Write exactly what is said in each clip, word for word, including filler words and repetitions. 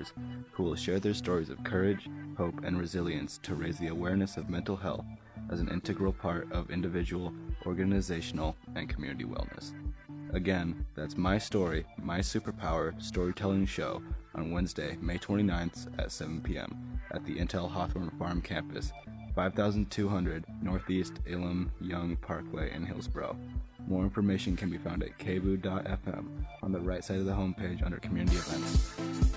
leaders who will share their stories of courage, hope, and resilience to raise the awareness of mental health as an integral part of individual, organizational, and community wellness. Again, that's My Story, My Superpower storytelling show on Wednesday, May twenty-ninth at seven p.m. at the Intel Hawthorne Farm campus, five thousand two hundred Northeast Elam Young Parkway in Hillsboro. More information can be found at k b o o dot f m on the right side of the homepage under Community Events.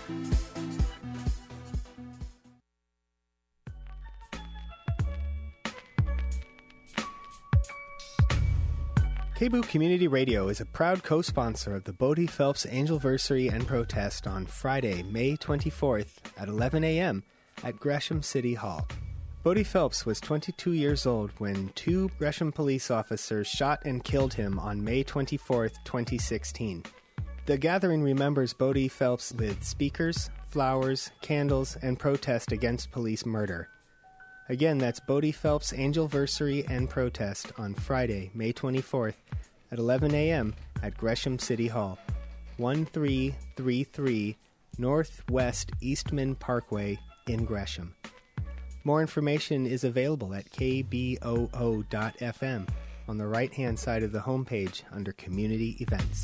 K B O O Community Radio is a proud co-sponsor of the Bodie Phelps Angelversary and Protest on Friday, May twenty-fourth at eleven a.m. at Gresham City Hall. Bodie Phelps was twenty-two years old when two Gresham police officers shot and killed him on May twenty-fourth, twenty sixteen. The gathering remembers Bodie Phelps with speakers, flowers, candles, and protest against police murder. Again, that's Bodie Phelps Angelversary and Protest on Friday, May twenty-fourth at eleven a.m. at Gresham City Hall, one three three three Northwest Eastman Parkway in Gresham. More information is available at k b o o dot f m on the right-hand side of the homepage under Community Events.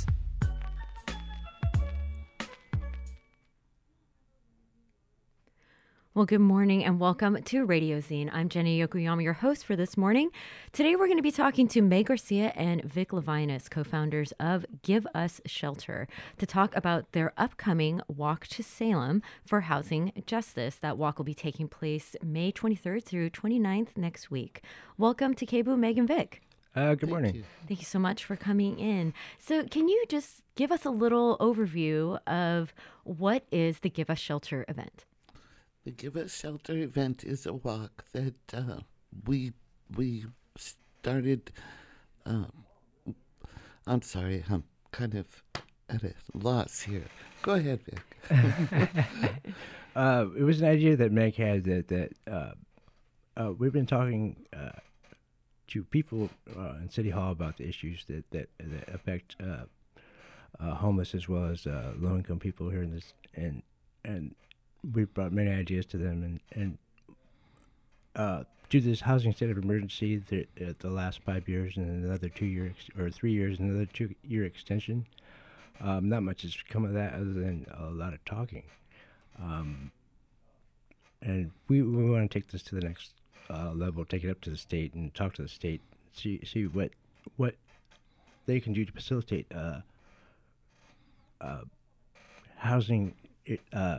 Well, good morning and welcome to Radio Zine. I'm Jenny Yokoyama, your host for this morning. Today we're going to be talking to May Garcia and Vic Levinas, co-founders of Give Us Shelter, to talk about their upcoming Walk to Salem for Housing Justice. That walk will be taking place May twenty-third through twenty-ninth next week. Welcome to K B O O, Meg and Vic. Uh, good Thank morning. you. Thank you so much for coming in. So can you just give us a little overview of what is the Give Us Shelter event? The Give Us Shelter event is a walk that uh, we we started. Uh, I'm sorry, I'm kind of at a loss here. Go ahead, Vic. uh, it was an idea that Meg had that that uh, uh, we've been talking uh, to people uh, in City Hall about the issues that that, that affect uh, uh, homeless as well as uh, low-income people here in this, and and. We've brought many ideas to them, and, and uh, due to this housing state of emergency, the, uh, the last five years and another two years, ex- or three years and another two-year extension, um, not much has come of that other than a lot of talking. Um, and we we want to take this to the next uh, level, take it up to the state, and talk to the state, see see what what they can do to facilitate uh, uh, housing. Uh,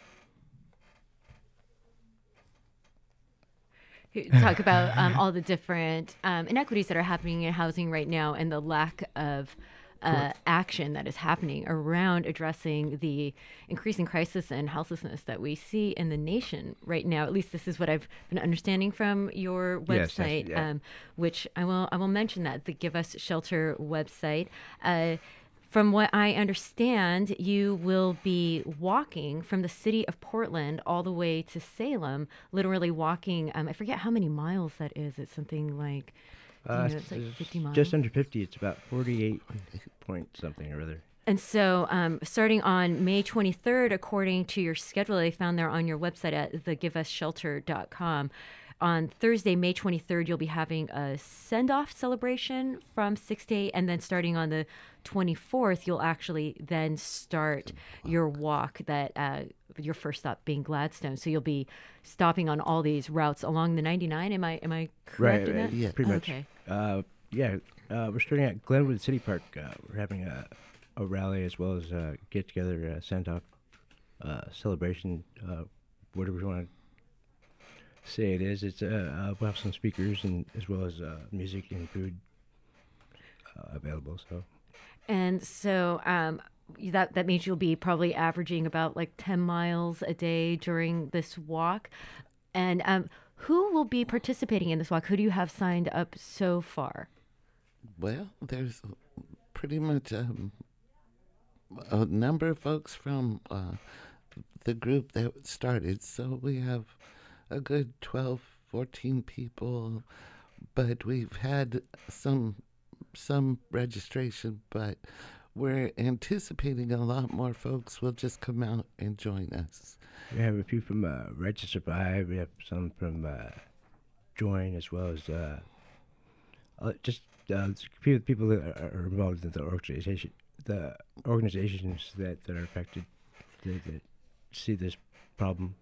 Talk about um, all the different um, inequities that are happening in housing right now and the lack of uh, action that is happening around addressing the increasing crisis and houselessness that we see in the nation right now. At least this is what I've been understanding from your Yes, website, yes, yeah. um, which I will I will mention that, the Give Us Shelter website. Uh, From what I understand, you will be walking from the city of Portland all the way to Salem, literally walking, um, I forget how many miles that is. It's something like, you Uh, know, it's like fifty miles. Just under fifty. It's about forty-eight point something or other. And so um, starting on May twenty-third, according to your schedule they found there on your website at the give us shelter dot com, on Thursday, May twenty-third, you'll be having a send-off celebration from six to eight, and then starting on the twenty-fourth, you'll actually then start your walk, that uh, your first stop being Gladstone. So you'll be stopping on all these routes along the ninety-nine. Am I am I correct Right, in right. that? Yeah. Pretty much. Okay. Uh, yeah, uh, we're starting at Glenwood City Park. Uh, we're having a, a rally as well as a get-together, uh, send-off uh, celebration, uh, whatever you want to say it is. It's uh, uh, we'll have some speakers and as well as uh, music and food uh, available. So, And so um, that that means you'll be probably averaging about like ten miles a day during this walk. And um, who will be participating in this walk? Who do you have signed up so far? Well, there's pretty much um, a number of folks from uh, the group that started. So we have a good twelve, fourteen people, but we've had some some registration, but we're anticipating a lot more folks will just come out and join us. We have a few from uh, Right to Survive. We have some from uh, Join, as well as uh, uh, just uh, people people that are involved in the organization, the organizations that, that are affected, that, that see this problem.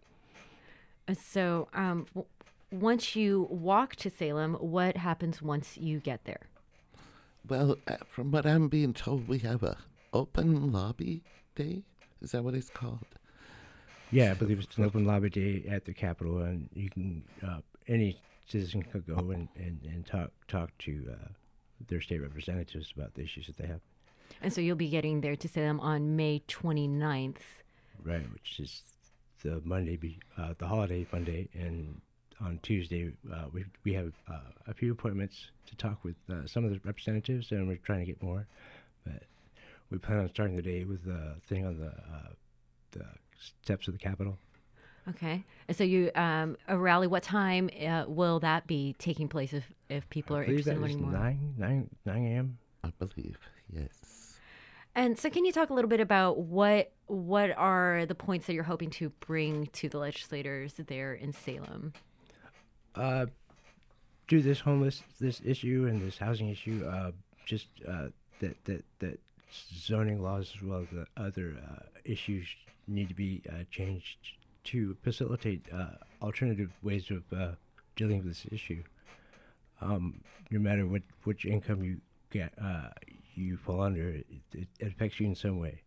So, um, w- once you walk to Salem, what happens once you get there? Well, uh, from what I'm being told, we have a open lobby day. Is that what it's called? Yeah, I believe it's an open lobby day at the Capitol, and you can uh, any citizen could go and, and, and talk talk to uh, their state representatives about the issues that they have. And so you'll be getting there to Salem on May twenty-ninth. Right, which is the Monday, be, uh, the holiday Monday, and on Tuesday uh, we we have uh, a few appointments to talk with uh, some of the representatives, and we're trying to get more. But we plan on starting the day with a thing on the uh, the steps of the Capitol. Okay. And so you um, a rally. What time uh, will that be taking place if, if people I are believe interested in that is learning more? nine, nine, nine a.m. I believe, yes. And so, can you talk a little bit about what what are the points that you're hoping to bring to the legislators there in Salem? Uh, do this homeless this issue and this housing issue. Uh, just uh, that that that zoning laws as well as the other uh, issues need to be uh, changed to facilitate uh, alternative ways of uh, dealing with this issue. Um, no matter what which income you get, uh, you fall under, it, it, it affects you in some way.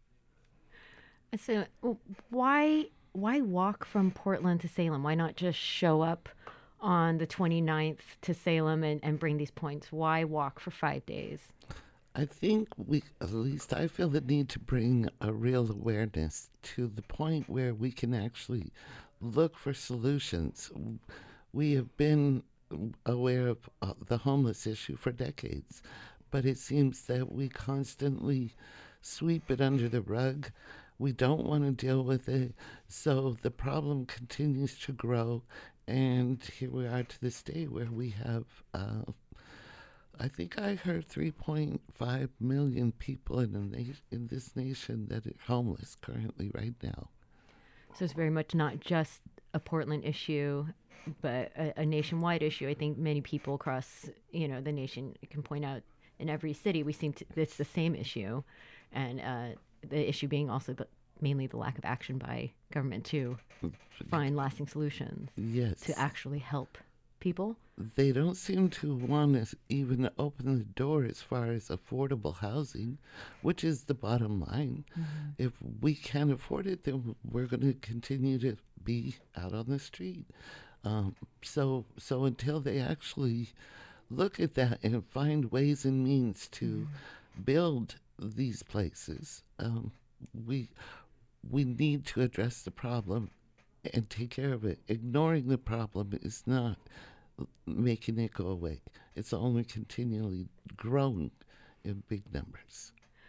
So, w- why why walk from Portland to Salem? Why not just show up on the twenty-ninth to Salem and, and bring these points? Why walk for five days? I think we, at least I feel the need to bring a real awareness to the point where we can actually look for solutions. We have been aware of uh, the homeless issue for decades, but it seems that we constantly sweep it under the rug. We don't want to deal with it, so the problem continues to grow, and here we are to this day where we have uh, I think I heard three point five million people in, a na- in this nation that are homeless currently right now. So it's very much not just a Portland issue, but a, a nationwide issue. I think many people across, you know, the nation can point out in every city we seem to it's the same issue, and uh, the issue being also the, mainly the lack of action by government to find lasting solutions. Yes. To actually help people. They don't seem to want to even open the door as far as affordable housing, which is the bottom line. Mm-hmm. If we can't afford it, then we're going to continue to be out on the street. Um, so, so until they actually look at that and find ways and means to mm-hmm. build these places, um, we we need to address the problem and take care of it. Ignoring the problem is not making it go away. It's only continually growing in big numbers.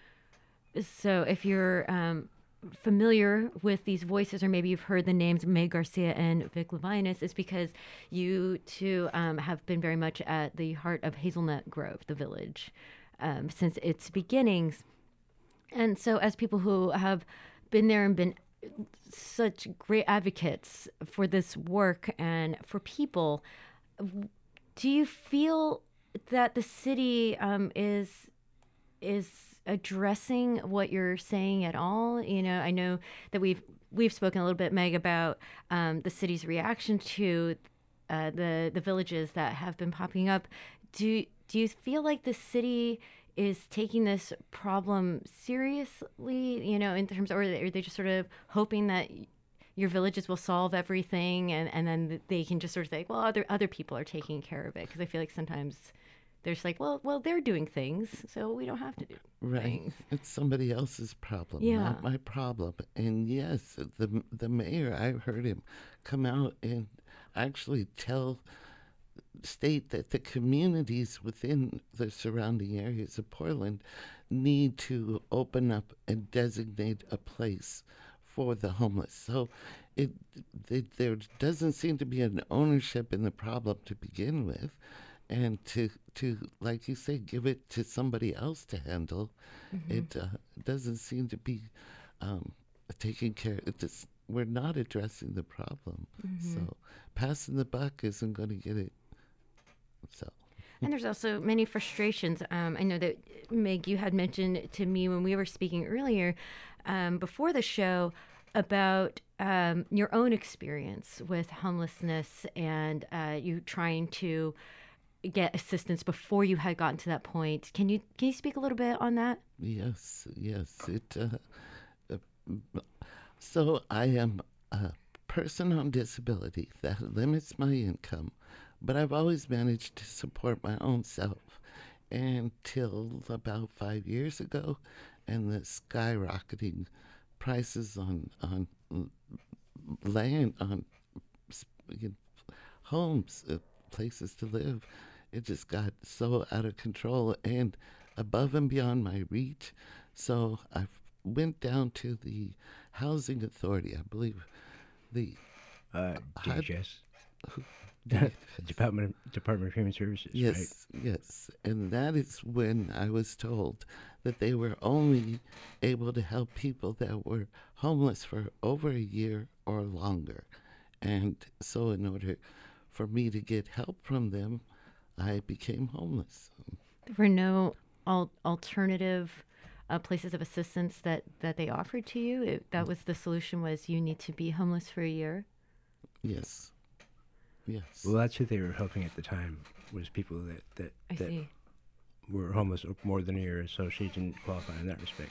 So if you're um, familiar with these voices, or maybe you've heard the names Meg Garcia and Vic Levinas, it's because you two um, have been very much at the heart of Hazelnut Grove, the village, um, since its beginnings. And so as people who have been there and been such great advocates for this work and for people, do you feel that the city um, is is addressing what you're saying at all? You know, I know that we've we've spoken a little bit, Meg, about um, the city's reaction to uh, the the villages that have been popping up. Do do you feel like the city is taking this problem seriously? You know, in terms, or are they just sort of hoping that your villages will solve everything, and, and then they can just sort of say, well, other other people are taking care of it? Because I feel like sometimes they're just like, well, well, they're doing things, so we don't have to do right. things. It's somebody else's problem, yeah. not my problem. And yes, the the mayor, I heard him come out and actually tell, state that the communities within the surrounding areas of Portland need to open up and designate a place for the homeless. So it, it there doesn't seem to be an ownership in the problem to begin with. and to to like you say, give it to somebody else to handle. Mm-hmm. It uh, doesn't seem to be um, taking care. It just, we're not addressing the problem. Mm-hmm. So passing the buck isn't going to get it. So. And there's also many frustrations. Um, I know that, Meg, you had mentioned to me when we were speaking earlier um, before the show about um, your own experience with homelessness and uh, you trying to get assistance before you had gotten to that point. Can you can you speak a little bit on that? Yes, yes. It. Uh, uh, so I am a person on disability that limits my income. But I've always managed to support my own self until about five years ago, and the skyrocketing prices on on land, on you know, homes, uh, places to live, it just got so out of control and above and beyond my reach. So I went down to the Housing Authority, I believe, the uh, D H S. H- Department of, Department of Human Services. Yes, right? yes. And that is when I was told that they were only able to help people that were homeless for over a year or longer. And so in order for me to get help from them, I became homeless. There were no al- alternative uh, places of assistance that, that they offered to you? It, that was the solution, was you need to be homeless for a year? Yes. Yes. Well, that's who they were helping at the time, was people that that, I that see. were homeless more than a year, so she didn't qualify in that respect.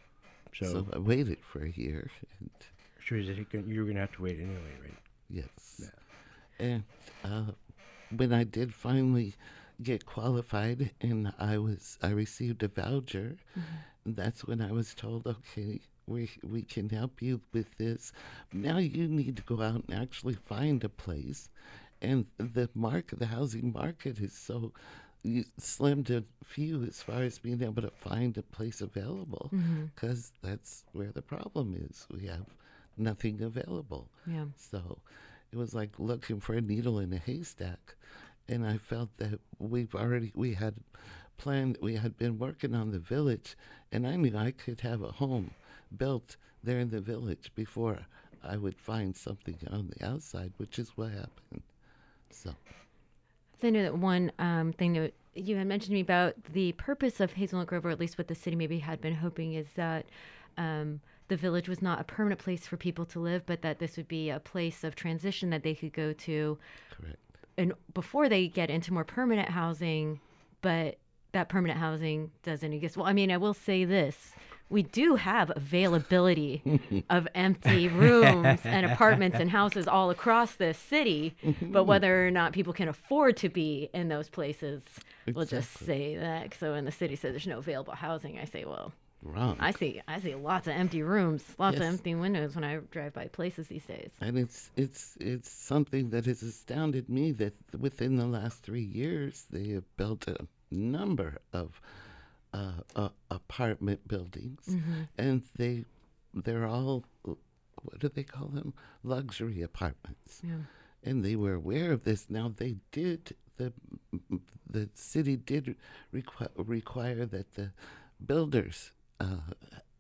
So, so I waited for a year. And sure, you were going to have to wait anyway, right? Yes. Yeah. And uh, when I did finally get qualified, and I was I received a voucher, mm-hmm. that's when I was told, okay, we we can help you with this. Now you need to go out and actually find a place. And the market, the housing market is so slim to few as far as being able to find a place available, because mm-hmm. that's where the problem is. We have nothing available. Yeah. So it was like looking for a needle in a haystack. And I felt that we've already, we had planned, we had been working on the village, and I knew I could have a home built there in the village before I would find something on the outside, which is what happened. So, so I know that one um, thing that you had mentioned to me about the purpose of Hazelnut Grove, or at least what the city maybe had been hoping, is that um, the village was not a permanent place for people to live, but that this would be a place of transition that they could go to. Correct. And before they get into more permanent housing, but that permanent housing doesn't exist. Well, I mean, I will say this. We do have availability of empty rooms and apartments and houses all across this city, but whether or not people can afford to be in those places, exactly. We'll just say that. So when the city says there's no available housing, I say, well, wrong. I see I see lots of empty rooms, lots yes. of empty windows when I drive by places these days. And it's it's it's something that has astounded me that within the last three years they have built a number of Uh, uh, apartment buildings, mm-hmm. and they they're all, what do they call them? Luxury apartments. Yeah. And they were aware of this. Now they did the the city did requ- require that the builders uh,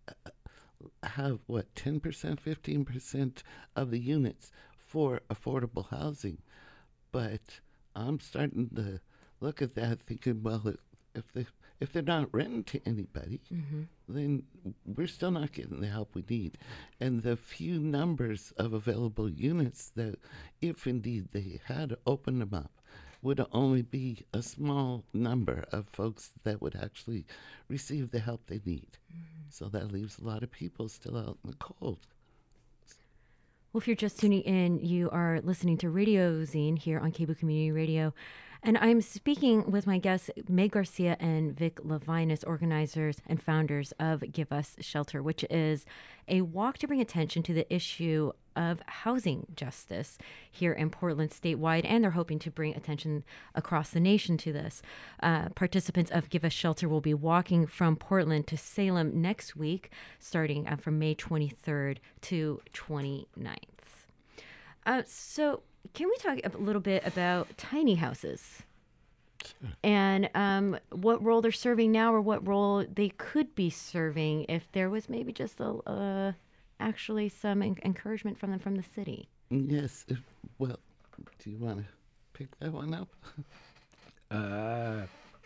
have what ten percent, fifteen percent of the units for affordable housing, but I'm starting to look at that thinking, well, if, if they If they're not renting to anybody, mm-hmm. then we're still not getting the help we need. And the few numbers of available units that, if indeed they had opened them up, would only be a small number of folks that would actually receive the help they need. Mm-hmm. So that leaves a lot of people still out in the cold. Well, if you're just tuning in, you are listening to Radio Zine here on Cable Community Radio. And I'm speaking with my guests, Meg Garcia and Vic Levinas, organizers and founders of Give Us Shelter, which is a walk to bring attention to the issue of housing justice here in Portland statewide. And they're hoping to bring attention across the nation to this. Uh, participants of Give Us Shelter will be walking from Portland to Salem next week, starting uh, from May twenty-third to twenty-ninth. Uh, so... Can we talk a little bit about tiny houses? and um, what role they're serving now, or what role they could be serving if there was maybe just a, uh, actually some en- encouragement from them from the city. Yes. If, well, do you want to pick that one up? Uh,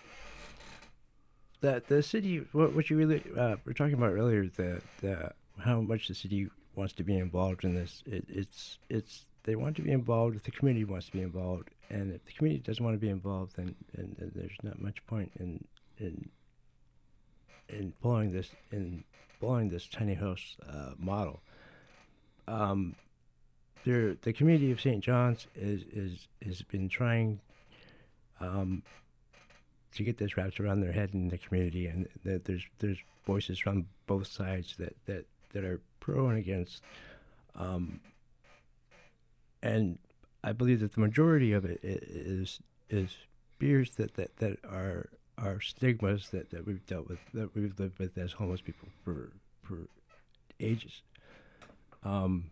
the the city, what what you really uh, were talking about earlier, the the how much the city wants to be involved in this. It, it's it's they want to be involved if the community wants to be involved, and if the community doesn't want to be involved, then, then, then there's not much point in in in pulling this in pulling this tiny house uh, model. Um, there, the community of Saint John's is is has been trying um, to get this wrapped around their head in the community, and that there's there's voices from both sides that that, that are pro and against. Um, and I believe that the majority of it is is fears that, that, that are are stigmas that, that we've dealt with, that we've lived with as homeless people for for ages. Um,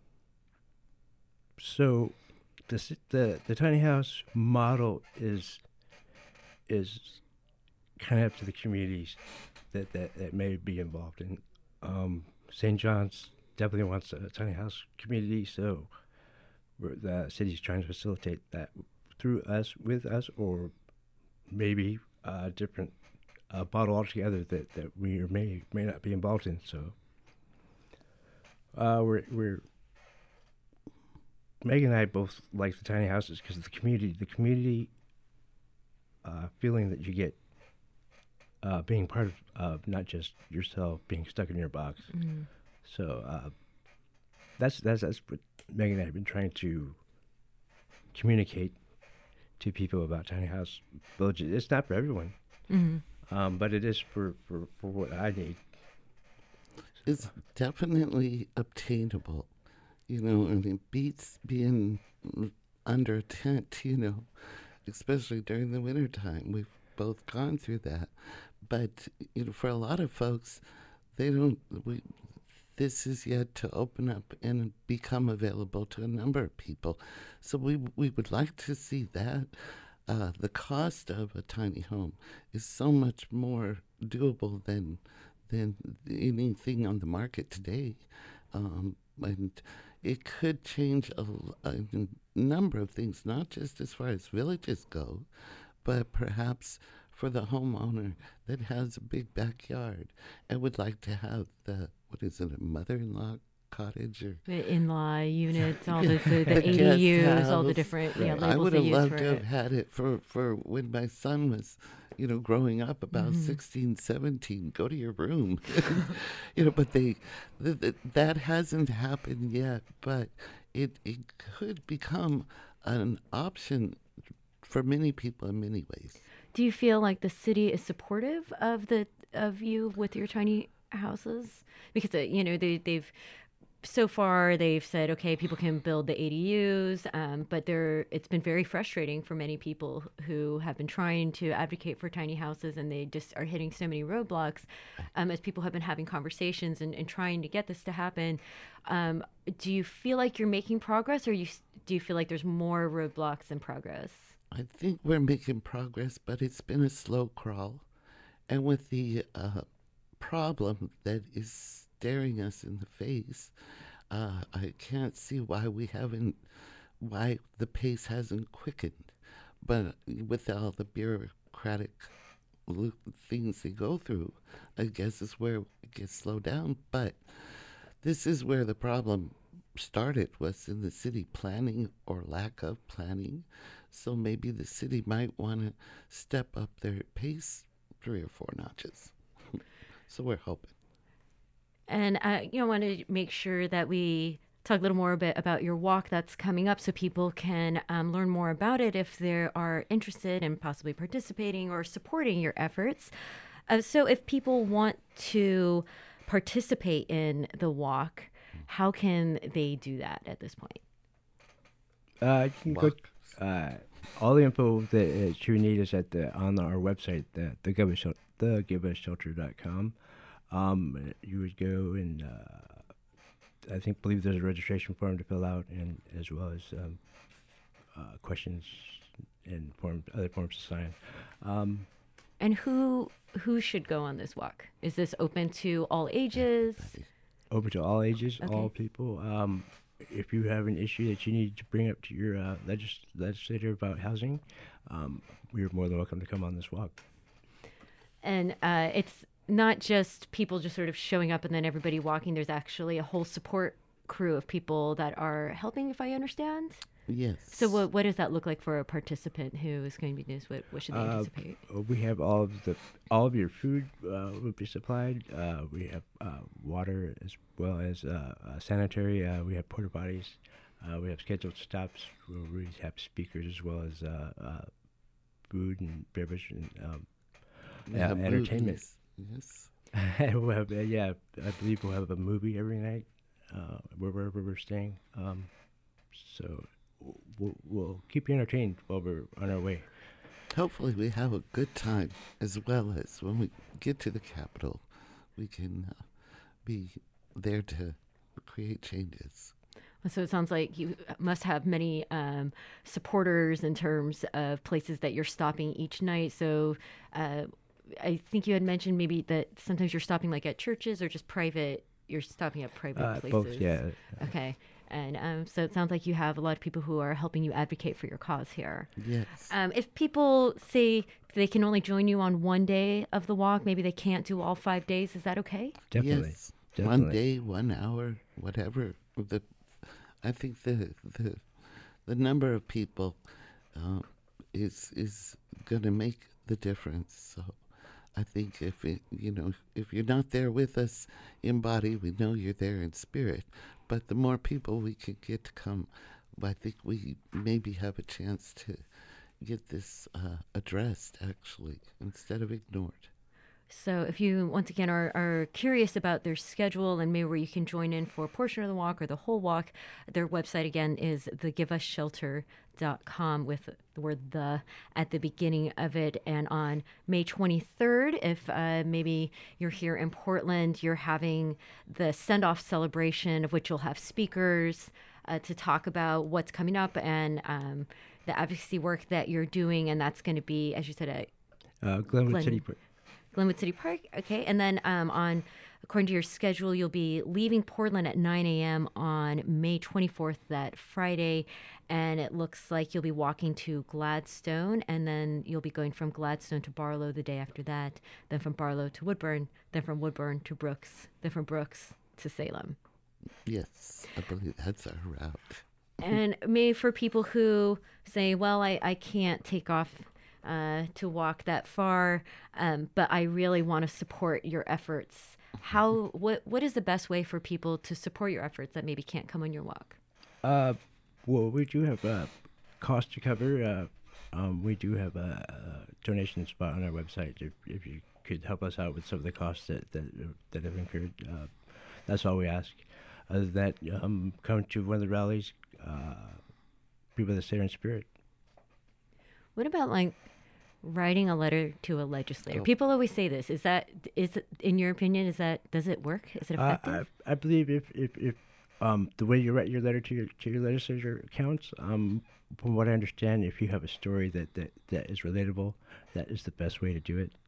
so the the the tiny house model is is kind of up to the communities that, that, that may be involved in. Um, Saint John's definitely wants a tiny house community, so we're, the city's trying to facilitate that through us, with us, or maybe a different uh, model altogether that, that we may may not be involved in. So uh, we're we're Meg and I both like the tiny houses because of the community, the community uh, feeling that you get uh, being part of uh, not just yourself being stuck in your box. Mm-hmm. So uh, that's that's that's what Meg and I have been trying to communicate to people about tiny house villages. It's not for everyone, mm-hmm. um, but it is for, for, for what I need. It's definitely obtainable. You know, and it beats being under a tent, you know, especially during the wintertime. We've both gone through that. But, you know, for a lot of folks, they don't, we, this is yet to open up and become available to a number of people. So we we would like to see that. Uh, the cost of a tiny home is so much more doable than than anything on the market today. Um, and it could change a, a number of things, not just as far as villages go, but perhaps for the homeowner that has a big backyard and would like to have the, what is it, a mother-in-law cottage or the in-law units, all the, the, the A D Us, all the different right. yeah, labels I would they have use loved for to it. have had it for, for when my son was, you know, growing up about mm-hmm. sixteen, seventeen, go to your room. You know, but they, th- th- that hasn't happened yet, but it, it could become an option for many people in many ways. Do you feel like the city is supportive of the of you with your tiny houses? Because, uh, you know, they, they've, so far they've said, okay, people can build the A D Us, um, but they're, it's been very frustrating for many people who have been trying to advocate for tiny houses, and they just are hitting so many roadblocks um, as people have been having conversations and, and trying to get this to happen. Um, do you feel like you're making progress, or you do you feel like there's more roadblocks than progress? I think we're making progress, but it's been a slow crawl. And with the uh, problem that is staring us in the face, uh, I can't see why we haven't, why the pace hasn't quickened. But with all the bureaucratic lo- things they go through, I guess is where it gets slowed down. But this is where the problem started, was in the city planning or lack of planning. So maybe the city might want to step up their pace three or four notches. So we're hoping. And I, you know, want to make sure that we talk a little more a bit about your walk that's coming up, so people can um, learn more about it if they are interested in possibly participating or supporting your efforts. Uh, so if people want to participate in the walk, how can they do that at this point? Uh, you can Walk. go. Uh, all the info that uh, you need is at the on our website, the the give us shelter, the give us shelter dot com. Um, you would go and uh, I think believe there's a registration form to fill out, and as well as um, uh, questions and form, other forms to sign. Um, And who who should go on this walk? Is this open to all ages? Open to all ages, Okay. all people. Um, if you have an issue that you need to bring up to your uh, legis- legislator about housing, um, you're more than welcome to come on this walk. And uh, it's not just people just sort of showing up and then everybody walking. There's actually a whole support crew of people that are helping, if I understand. Yes. So what what does that look like for a participant who is going to be doing this? What, what should they Uh, anticipate? We have all of the all of your food uh, will be supplied. Uh, we have uh, water as well as uh, uh, sanitary. Uh, we have porta potties. Uh, we have scheduled stops where we have speakers as well as uh, uh, food and beverage and um, We uh, have entertainment. movies. Yes. we'll have, uh, yeah, I believe we'll have a movie every night uh, wherever we're staying. Um, so we'll, we'll keep you entertained while we're on our way. Hopefully we have a good time, as well as when we get to the Capitol, we can uh, be there to create changes. So it sounds like you must have many um, supporters in terms of places that you're stopping each night. So uh, I think you had mentioned maybe that sometimes you're stopping like at churches or just private. You're stopping at private Uh, places. both, yeah. Okay. And um, so it sounds like you have a lot of people who are helping you advocate for your cause here. Yes. Um, if people say they can only join you on one day of the walk, maybe they can't do all five days, is that okay? Definitely. Yes. Definitely. One day, one hour, whatever. The, I think the the the number of people uh, is is going to make the difference. So I think if it, you know if you're not there with us in body, we know you're there in spirit. But the more people we can get to come, I think we maybe have a chance to get this uh, addressed, actually, instead of ignored. So if you, once again, are, are curious about their schedule and maybe where you can join in for a portion of the walk or the whole walk, their website, again, is the give us shelter dot com with the word the at the beginning of it. And on May twenty-third, if uh, maybe you're here in Portland, you're having the send-off celebration of which you'll have speakers uh, to talk about what's coming up and um, the advocacy work that you're doing. And that's going to be, as you said, at Uh, Glenwood Glen- City. Park. Glenwood City Park. Okay. And then um, on, according to your schedule, you'll be leaving Portland at nine a.m. on May twenty-fourth, that Friday. And it looks like you'll be walking to Gladstone, and then you'll be going from Gladstone to Barlow the day after that, then from Barlow to Woodburn, then from Woodburn to Brooks, then from Brooks to Salem. Yes, I believe that's our route. And maybe for people who say, well, I, I can't take off uh, to walk that far, um, but I really want to support your efforts. How what what is the best way for people to support your efforts that maybe can't come on your walk? Uh, well, we do have uh, cost to cover. Uh, um, we do have a, a donation spot on our website. If, if you could help us out with some of the costs that that, that have incurred, uh, that's all we ask. Other than that, um, come to one of the rallies. Uh, be with us there in spirit. What about like writing a letter to a legislator? Oh. People always say this. Is that is it, in your opinion? Is that does it work? Is it Uh, effective? I, I believe if if, if um, the way you write your letter to your to your legislature counts, um, from what I understand, if you have a story that, that, that is relatable, that is the best way to do it.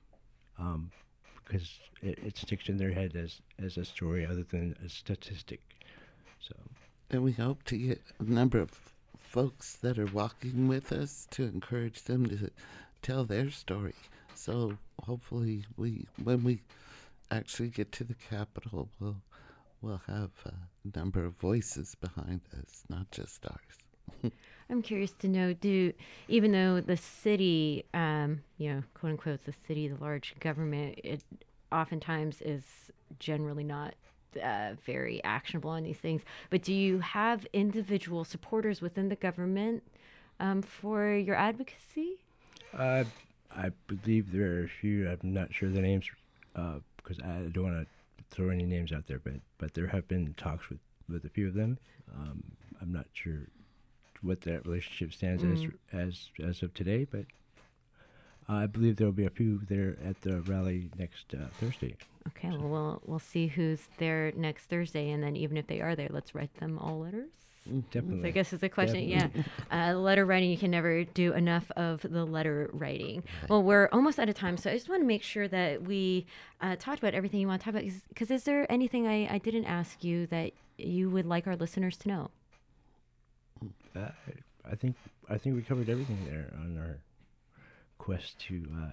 Um, because it, it sticks in their head as, as a story other than a statistic. So And we hope to get a number of folks that are walking with us to encourage them to tell their story. So hopefully, we when we actually get to the Capitol, we'll we'll have a number of voices behind us, not just ours. I'm curious to know, do even though the city, um, you know, quote unquote, the city, the large government, it oftentimes is generally not uh, very actionable on these things. But do you have individual supporters within the government um, for your advocacy? uh, I believe there are a few. I'm not sure the names uh, because I don't want to throw any names out there, but but there have been talks with, with a few of them. Um, I'm not sure what that relationship stands Mm. as as as of today, but I believe there will be a few there at the rally next uh, Thursday. Okay, well, we'll we'll see who's there next Thursday, and then even if they are there, let's write them all letters. Definitely. So I guess is the question. Definitely. Yeah, uh, letter writing. You can never do enough of the letter writing. Well, we're almost out of time, so I just want to make sure that we uh, talked about everything you want to talk about. Because is there anything I, I didn't ask you that you would like our listeners to know? Uh, I think I think we covered everything there on our quest to uh,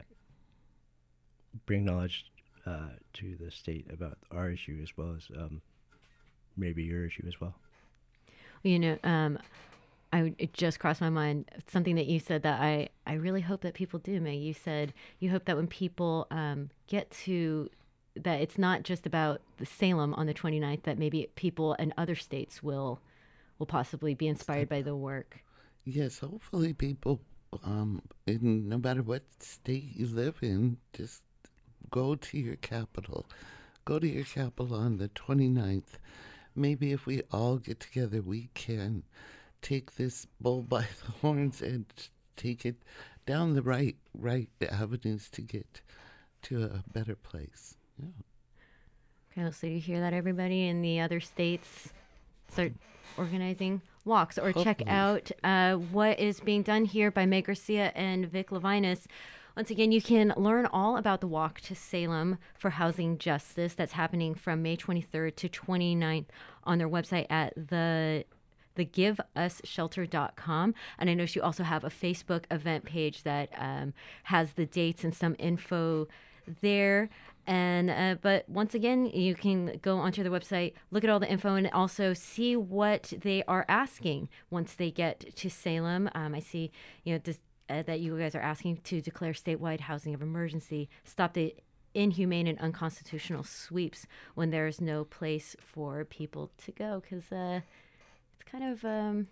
bring knowledge uh, to the state about our issue as well as um, maybe your issue as well. You know, um, I it just crossed my mind something that you said that I, I really hope that people do, Meg. You said you hope that when people um, get to that, it's not just about the Salem on the twenty-ninth, that maybe people in other states will will possibly be inspired by the work. Yes, hopefully people, um, in no matter what state you live in, just go to your capital. Go to your capital on the twenty-ninth. Maybe if we all get together, we can take this bull by the horns and take it down the right right avenues to get to a better place. Yeah. Okay, so you hear that, everybody in the other states? Start organizing walks or check Hopefully. out uh, what is being done here by Meg Garcia and Vic Levinas. Once again, you can learn all about the Walk to Salem for Housing Justice. That's happening from May twenty-third to twenty-ninth on their website at the the give us shelter dot com. And I know you also have a Facebook event page that um, has the dates and some info there. And uh, but once again, you can go onto the website, look at all the info, and also see what they are asking once they get to Salem. Um, I see, you know, this, uh, that you guys are asking to declare statewide housing of emergency, stop the inhumane and unconstitutional sweeps when there is no place for people to go, because uh, it's kind of. Um,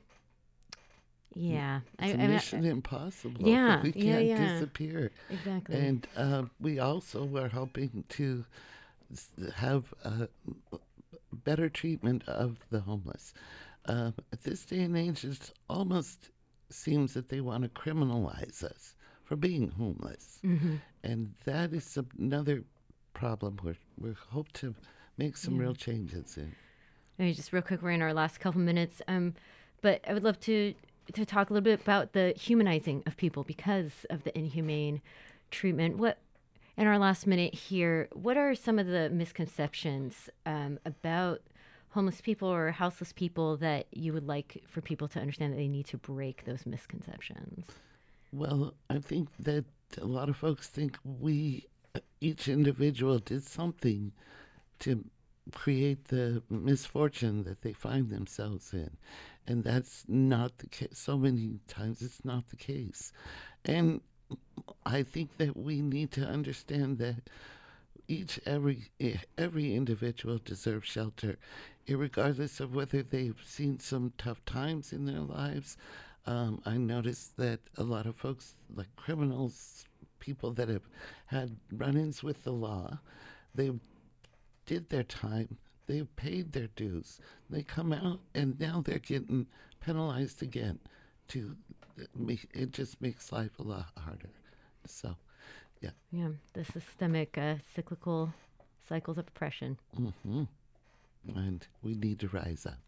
Yeah, It's I, a I, mission impossible. yeah, We yeah, can't yeah. disappear. exactly. And uh, we also were hoping to s- have uh, better treatment of the homeless. Uh, at this day and age, it almost seems that they want to criminalize us for being homeless. Mhm. And that is another problem we're, we hope to make some Yeah. real changes in. Maybe just real quick, we're in our last couple minutes. Um, but I would love to to talk a little bit about the humanizing of people because of the inhumane treatment. What, in our last minute here, what are some of the misconceptions um, about homeless people or houseless people that you would like for people to understand that they need to break those misconceptions? Well, I think that a lot of folks think we, each individual, did something to create the misfortune that they find themselves in. And that's not the case. So many times it's not the case. And I think that we need to understand that each, every, every individual deserves shelter, regardless of whether they've seen some tough times in their lives. Um, I noticed that a lot of folks, like criminals, people that have had run-ins with the law, they did their time, they've paid their dues, they come out, and now they're getting penalized again. To it just makes life a lot harder. So, yeah. Yeah, the systemic, uh, cyclical cycles of oppression. hmm And we need to rise up.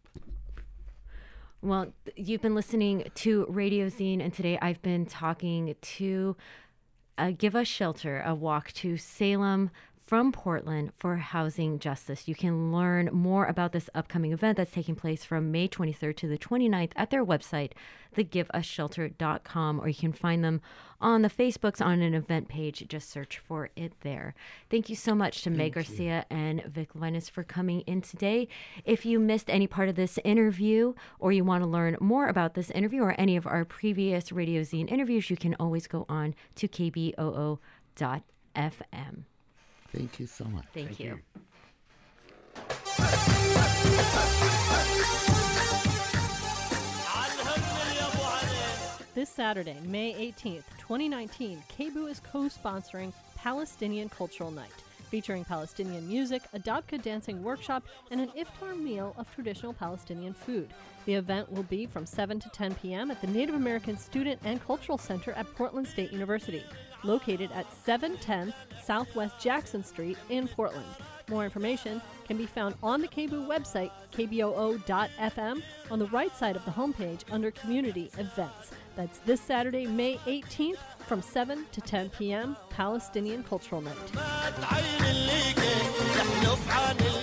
Well, th- you've been listening to Radio Zine, and today I've been talking to uh, Give Us Shelter, a walk to Salem from Portland for housing justice. You can learn more about this upcoming event that's taking place from May twenty-third to the twenty-ninth at their website, the give us shelter dot com, or you can find them on the Facebooks on an event page. Just search for it there. Thank you so much to Meg Garcia and Vic Levinas for coming in today. If you missed any part of this interview, or you want to learn more about this interview or any of our previous Radio Zine interviews, you can always go on to k b o o dot f m. Thank you so much. Thank, Thank you. you. This Saturday, May eighteenth, twenty nineteen, K B O O is co-sponsoring Palestinian Cultural Night, featuring Palestinian music, a Dabka dancing workshop, and an iftar meal of traditional Palestinian food. The event will be from seven to ten p.m. at the Native American Student and Cultural Center at Portland State University, located at seven ten Southwest Jackson Street in Portland. More information can be found on the K B O website, k b o o dot f m, on the right side of the homepage under Community Events. That's this Saturday, May eighteenth, from seven to ten p.m., Palestinian Cultural Night.